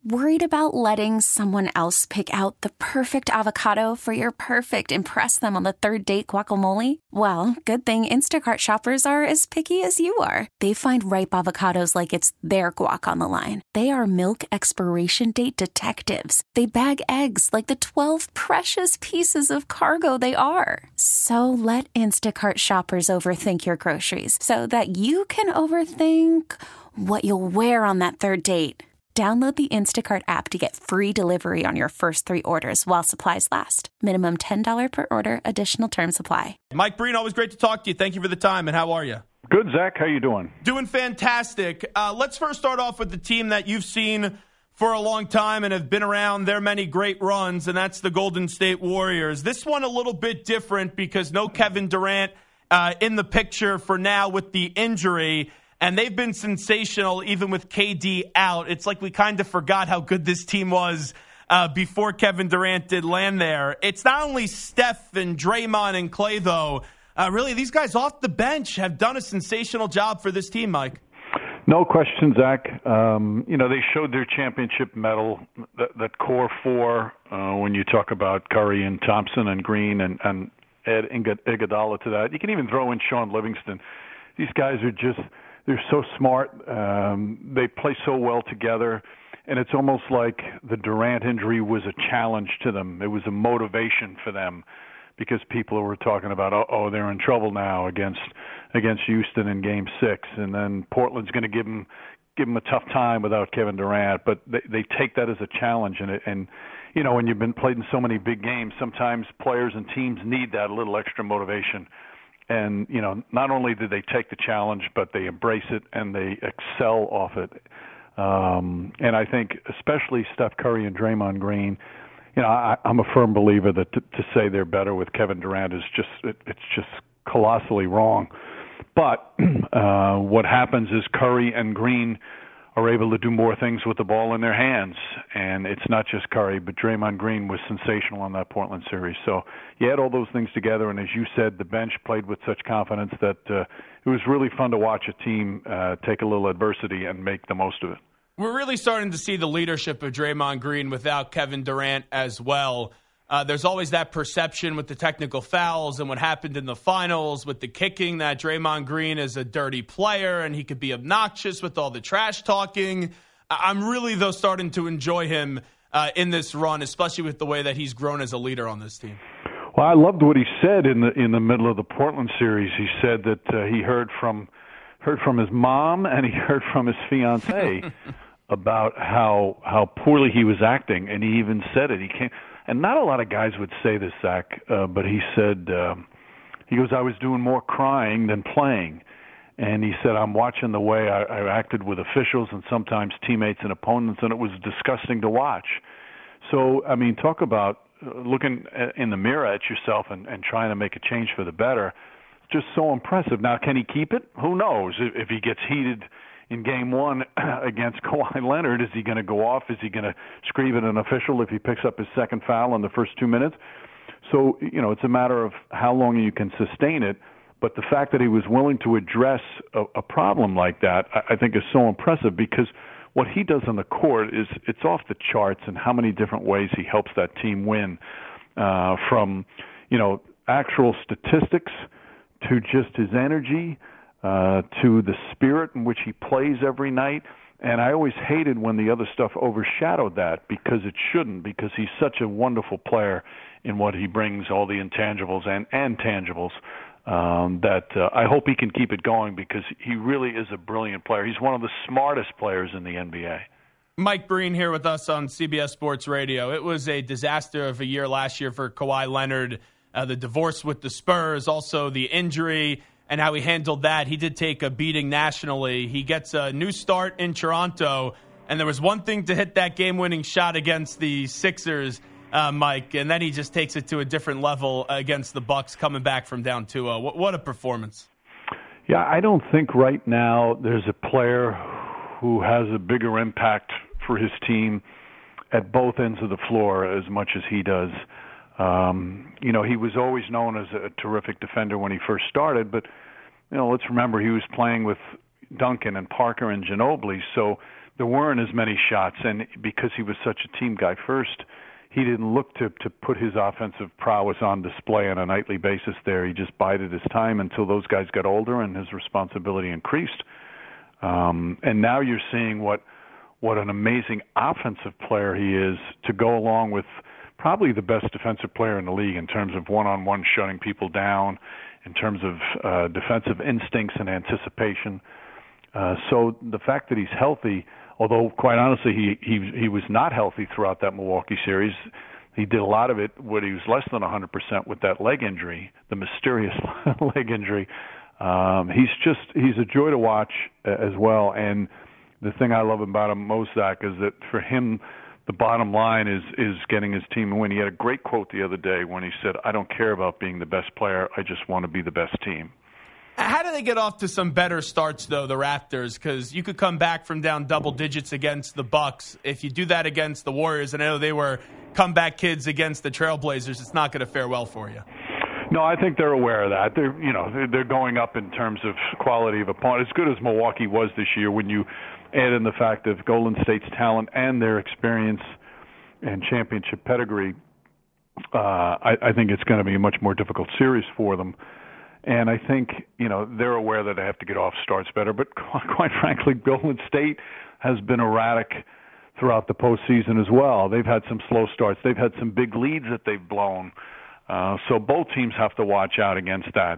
Worried about letting someone else pick out the perfect avocado for your perfect impress them on the third date guacamole? Well, good thing Instacart shoppers are as picky as you are. They find ripe avocados like it's their guac on the line. They are milk expiration date detectives. They bag eggs like the 12 precious pieces of cargo they are. So let Instacart shoppers overthink your groceries so that you can overthink what you'll wear on that third date. Download the Instacart app to get free delivery on your first 3 orders while supplies last. Minimum $10 per order. Additional terms apply. Mike Breen, always great to talk to you. Thank you for the time, and how are you? Good, Zach. How you doing? Doing fantastic. Let's first start off with the team that you've seen for a long time and have been around their many great runs, and that's the Golden State Warriors. This one a little bit different because no Kevin Durant in the picture for now with the injury. And they've been sensational even with KD out. It's like we kind of forgot how good this team was before Kevin Durant did land there. It's not only Steph and Draymond and Klay, though. Really, these guys off the bench have done a sensational job for this team, Mike. No question, Zach. They showed their championship medal, that core four, when you talk about Curry and Thompson and Green and add Iguodala to that. You can even throw in Sean Livingston. These guys are just... They're so smart. They play so well together. And it's almost like the Durant injury was a challenge to them. It was a motivation for them because people were talking about, they're in trouble now against Houston in Game 6. And then Portland's going to give them a tough time without Kevin Durant. But they take that as a challenge. And when you've been played in so many big games, sometimes players and teams need that little extra motivation. And, not only do they take the challenge, but they embrace it and they excel off it. And I think especially Steph Curry and Draymond Green, I'm a firm believer that to say they're better with Kevin Durant is it's just colossally wrong. But what happens is Curry and Green are able to do more things with the ball in their hands. And it's not just Curry, but Draymond Green was sensational on that Portland series. So you add all those things together, and as you said, the bench played with such confidence that it was really fun to watch a team take a little adversity and make the most of it. We're really starting to see the leadership of Draymond Green without Kevin Durant as well. There's always that perception with the technical fouls and what happened in the finals with the kicking that Draymond Green is a dirty player and he could be obnoxious with all the trash talking. I'm really, though, starting to enjoy him in this run, especially with the way that he's grown as a leader on this team. Well, I loved what he said in the middle of the Portland series. He said that he heard from his mom and he heard from his fiancée about how poorly he was acting, and he even said it. And not a lot of guys would say this, Zach, but he said, he goes, I was doing more crying than playing. And he said, I'm watching the way I acted with officials and sometimes teammates and opponents, and it was disgusting to watch. So, I mean, talk about looking in the mirror at yourself and trying to make a change for the better. Just so impressive. Now, can he keep it? Who knows? If he gets heated in Game 1 against Kawhi Leonard, is he going to go off? Is he going to scream at an official if he picks up his second foul in the first 2 minutes? So, it's a matter of how long you can sustain it. But the fact that he was willing to address a problem like that, I think is so impressive because what he does on the court is it's off the charts and how many different ways he helps that team win, from, actual statistics to just his energy, to the spirit in which he plays every night. And I always hated when the other stuff overshadowed that because it shouldn't, because he's such a wonderful player in what he brings, all the intangibles and tangibles, that I hope he can keep it going because he really is a brilliant player. He's one of the smartest players in the NBA. Mike Breen here with us on CBS Sports Radio. It was a disaster of a year last year for Kawhi Leonard, the divorce with the Spurs, also the injury, and how he handled that. He did take a beating nationally. He gets a new start in Toronto, and there was one thing to hit that game-winning shot against the Sixers, Mike, and then he just takes it to a different level against the Bucks coming back from down 2-0. What a performance. Yeah, I don't think right now there's a player who has a bigger impact for his team at both ends of the floor as much as he does. He was always known as a terrific defender when he first started, but let's remember he was playing with Duncan and Parker and Ginobili, so there weren't as many shots, and because he was such a team guy first, he didn't look to put his offensive prowess on display on a nightly basis there. He just bided his time until those guys got older and his responsibility increased. And now you're seeing what an amazing offensive player he is to go along with probably the best defensive player in the league in terms of one-on-one shutting people down, in terms of defensive instincts and anticipation. So the fact that he's healthy, although quite honestly he was not healthy throughout that Milwaukee series, he did a lot of it when he was less than 100% with that leg injury, the mysterious leg injury. He's a joy to watch as well. And the thing I love about him most, Zach, is that for him, the bottom line is getting his team a win. He had a great quote the other day when he said, "I don't care about being the best player. I just want to be the best team." How do they get off to some better starts, though, the Raptors? Because you could come back from down double digits against the Bucks. If you do that against the Warriors, and I know they were comeback kids against the Trailblazers, it's not going to fare well for you. No, I think they're aware of that. They're going up in terms of quality of opponent. As good as Milwaukee was this year, when you add in the fact of Golden State's talent and their experience and championship pedigree, I think it's going to be a much more difficult series for them. And I think, they're aware that they have to get off starts better. But quite frankly, Golden State has been erratic throughout the postseason as well. They've had some slow starts. They've had some big leads that they've blown. So both teams have to watch out against that.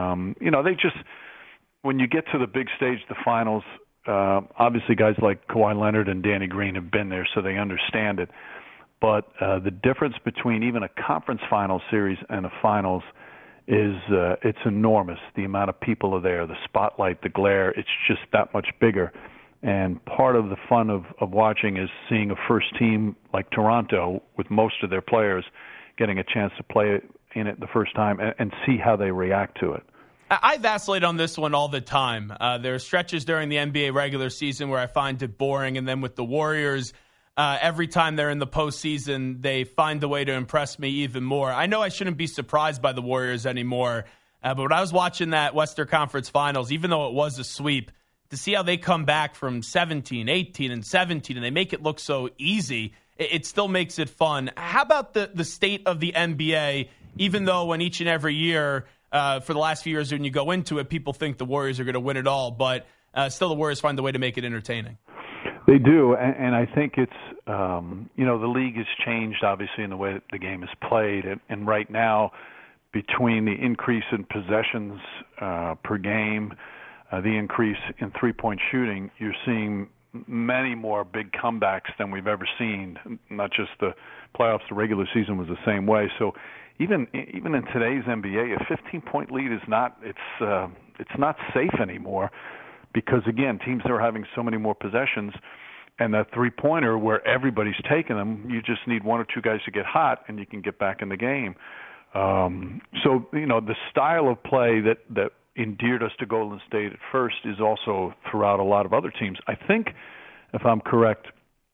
When you get to the big stage, the finals, obviously guys like Kawhi Leonard and Danny Green have been there, so they understand it. But the difference between even a conference final series and a finals is it's enormous. The amount of people are there, the spotlight, the glare, it's just that much bigger. And part of the fun of watching is seeing a first team like Toronto with most of their players getting a chance to play in it the first time and see how they react to it. I vacillate on this one all the time. There are stretches during the NBA regular season where I find it boring, and then with the Warriors, every time they're in the postseason, they find a way to impress me even more. I know I shouldn't be surprised by the Warriors anymore, but when I was watching that Western Conference Finals, even though it was a sweep, to see how they come back from 17, 18, and 17, and they make it look so easy, it still makes it fun. How about the state of the NBA, even though in each and every year, for the last few years when you go into it, people think the Warriors are going to win it all, but still the Warriors find a way to make it entertaining. They do, and I think it's, the league has changed, obviously, in the way that the game is played. And right now, between the increase in possessions per game, the increase in three-point shooting, you're seeing many more big comebacks than we've ever seen. Not just the playoffs, the regular season was the same way. So even in today's NBA, a 15-point lead is not safe anymore, because again, teams are having so many more possessions, and that three-pointer where everybody's taking them, you just need one or two guys to get hot, and you can get back in the game. So the style of play that endeared us to Golden State at first is also throughout a lot of other teams. I think, if I'm correct,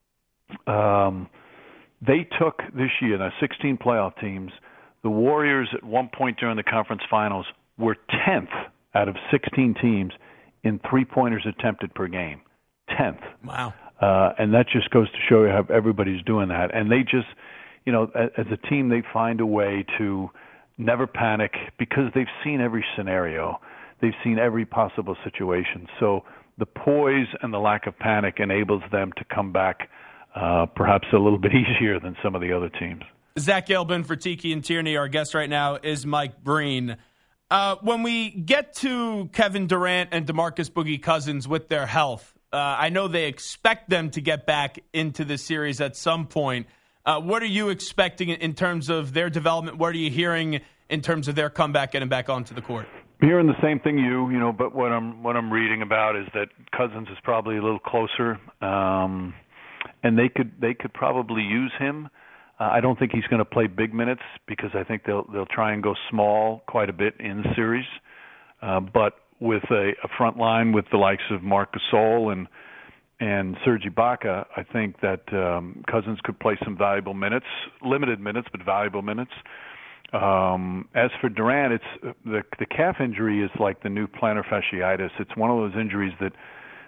they took this year, the 16 playoff teams, the Warriors at one point during the conference finals were 10th out of 16 teams in three-pointers attempted per game. 10th. Wow. And that just goes to show you how everybody's doing that. And they just, as a team, they find a way to never panic because they've seen every scenario. They've seen every possible situation. So the poise and the lack of panic enables them to come back perhaps a little bit easier than some of the other teams. Zach Gelbin for Tiki and Tierney. Our guest right now is Mike Breen. When we get to Kevin Durant and DeMarcus Boogie Cousins with their health, I know they expect them to get back into the series at some point. What are you expecting in terms of their development? What are you hearing in terms of their comeback, getting back onto the court? I'm hearing the same thing but what I'm reading about is that Cousins is probably a little closer, and they could probably use him. I don't think he's going to play big minutes because I think they'll try and go small quite a bit in the series. But with a front line with the likes of Marc Gasol and Serge Ibaka, I think that Cousins could play some valuable minutes, limited minutes, but valuable minutes. As for Durant, it's the calf injury is like the new plantar fasciitis. It's one of those injuries that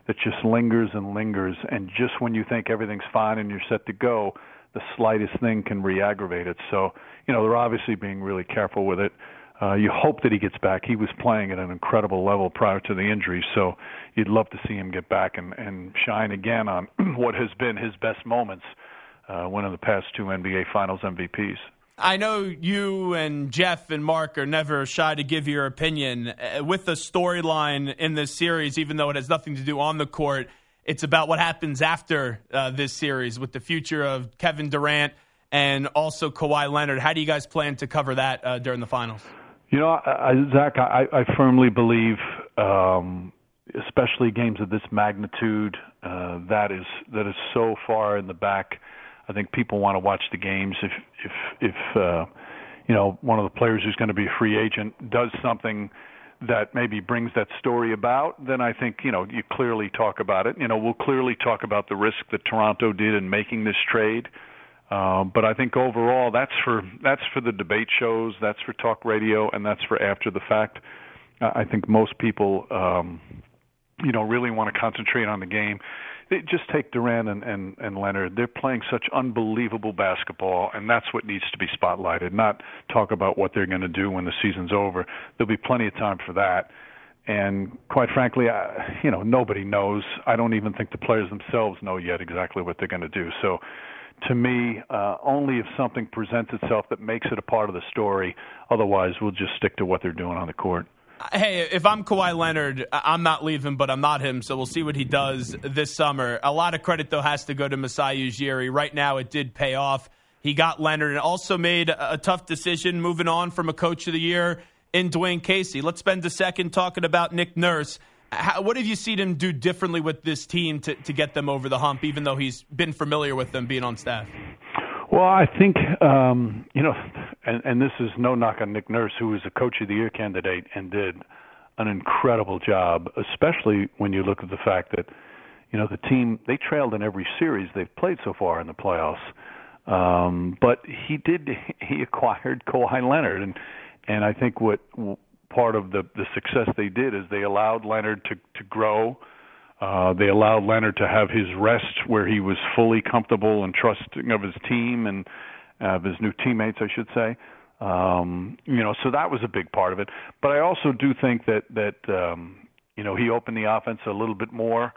that just lingers and lingers, and just when you think everything's fine and you're set to go, the slightest thing can re-aggravate it. So, they're obviously being really careful with it. You hope that he gets back. He was playing at an incredible level prior to the injury, so you'd love to see him get back and shine again on what has been his best moments, one of the past 2 NBA Finals MVPs. I know you and Jeff and Mark are never shy to give your opinion. With the storyline in this series, even though it has nothing to do on the court, it's about what happens after this series with the future of Kevin Durant and also Kawhi Leonard. How do you guys plan to cover that during the finals? Zach, I firmly believe, especially games of this magnitude, that is so far in the back. I think people want to watch the games. If one of the players who's going to be a free agent does something that maybe brings that story about, then I think you clearly talk about it. We'll clearly talk about the risk that Toronto did in making this trade. But I think overall, that's for the debate shows, that's for talk radio, and that's for after the fact. I think most people, really want to concentrate on the game. Just take Durant and Leonard. They're playing such unbelievable basketball, and that's what needs to be spotlighted, not talk about what they're going to do when the season's over. There'll be plenty of time for that. And quite frankly, nobody knows. I don't even think the players themselves know yet exactly what they're going to do. So to me, only if something presents itself that makes it a part of the story. Otherwise, we'll just stick to what they're doing on the court. Hey, if I'm Kawhi Leonard, I'm not leaving, but I'm not him, so we'll see what he does this summer. A lot of credit, though, has to go to Masai Ujiri. Right now, it did pay off. He got Leonard and also made a tough decision moving on from a Coach of the Year in Dwayne Casey. Let's spend a second talking about Nick Nurse. What have you seen him do differently with this team to get them over the hump, even though he's been familiar with them being on staff? Well, I think, and this is no knock on Nick Nurse, who was a Coach of the Year candidate and did an incredible job, especially when you look at the fact that, the team, they trailed in every series they've played so far in the playoffs. But he acquired Kawhi Leonard. And I think what part of the success they did is they allowed Leonard to grow. They allowed Leonard to have his rest where he was fully comfortable and trusting of his team and of his new teammates, I should say. So that was a big part of it. But I also do think that he opened the offense a little bit more.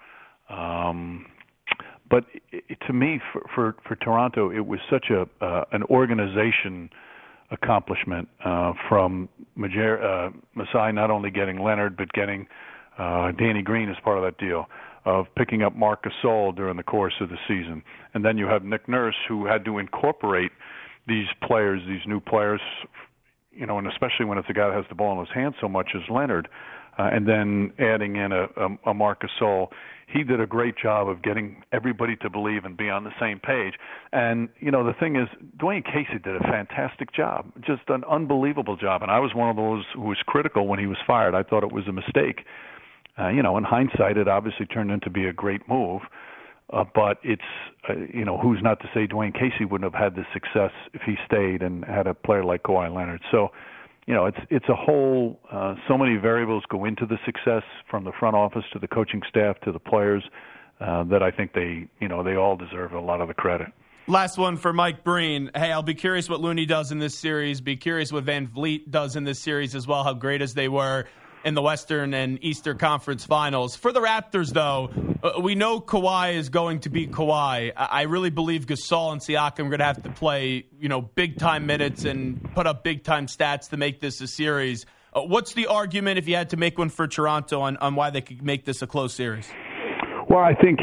But to me, for Toronto, it was such an organization accomplishment from Masai not only getting Leonard but getting Danny Green as part of that deal, of picking up Marc Gasol during the course of the season. And then you have Nick Nurse, who had to incorporate these players, these new players, and especially when it's a guy that has the ball in his hand so much as Leonard, and then adding in a Marc Gasol. He did a great job of getting everybody to believe and be on the same page. And, the thing is, Dwayne Casey did a fantastic job, just an unbelievable job. And I was one of those who was critical when he was fired. I thought it was a mistake. In hindsight, it obviously turned into be a great move. But it's, who's not to say Dwayne Casey wouldn't have had this success if he stayed and had a player like Kawhi Leonard. So, it's a whole, so many variables go into the success from the front office to the coaching staff to the players that I think they all deserve a lot of the credit. Last one for Mike Breen. Hey, I'll be curious what Looney does in this series. Be curious what Van Vliet does in this series as well, how great as they were in the Western and Eastern Conference Finals. For the Raptors, though, we know Kawhi is going to be Kawhi. I really believe Gasol and Siakam are going to have to play, big-time minutes and put up big-time stats to make this a series. What's the argument, if you had to make one for Toronto, on why they could make this a close series? Well, I think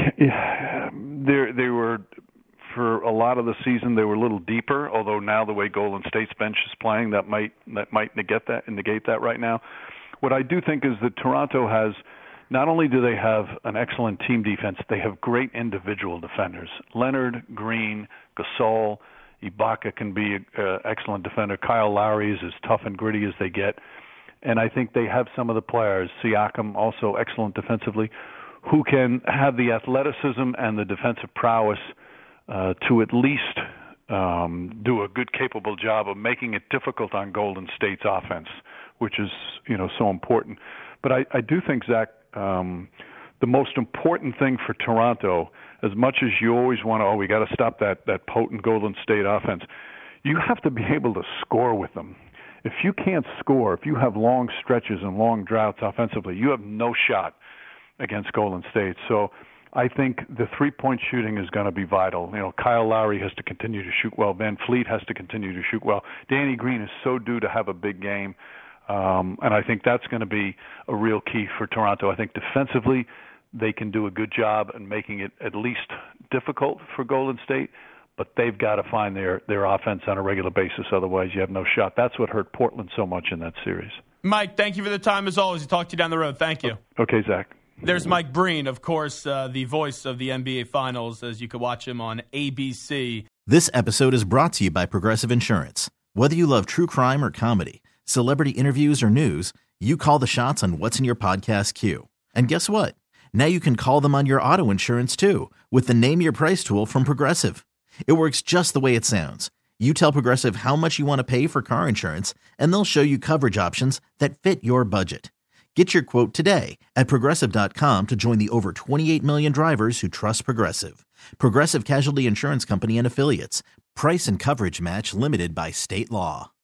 they were, for a lot of the season, they were a little deeper, although now the way Golden State's bench is playing, that might negate that right now. What I do think is that Toronto has, not only do they have an excellent team defense, they have great individual defenders. Leonard, Green, Gasol, Ibaka can be an excellent defender. Kyle Lowry is as tough and gritty as they get. And I think they have some of the players, Siakam also excellent defensively, who can have the athleticism and the defensive prowess to at least do a good, capable job of making it difficult on Golden State's offense, which is, so important. But I do think, Zach, the most important thing for Toronto, as much as you always want to, we got to stop that potent Golden State offense, you have to be able to score with them. If you can't score, if you have long stretches and long droughts offensively, you have no shot against Golden State. So I think the three-point shooting is going to be vital. You know, Kyle Lowry has to continue to shoot well. Van Fleet has to continue to shoot well. Danny Green is so due to have a big game. And I think that's going to be a real key for Toronto. I think defensively they can do a good job in making it at least difficult for Golden State, but they've got to find their offense on a regular basis. Otherwise, you have no shot. That's what hurt Portland so much in that series. Mike, thank you for the time as always. We'll talk to you down the road. Thank you. Okay, Zach. There's Mike Breen, of course, the voice of the NBA Finals, as you can watch him on ABC. This episode is brought to you by Progressive Insurance. Whether you love true crime or comedy, celebrity interviews or news, you call the shots on what's in your podcast queue. And guess what? Now you can call them on your auto insurance too with the Name Your Price tool from Progressive. It works just the way it sounds. You tell Progressive how much you want to pay for car insurance, and they'll show you coverage options that fit your budget. Get your quote today at Progressive.com to join the over 28 million drivers who trust Progressive. Progressive Casualty Insurance Company and Affiliates. Price and coverage match limited by state law.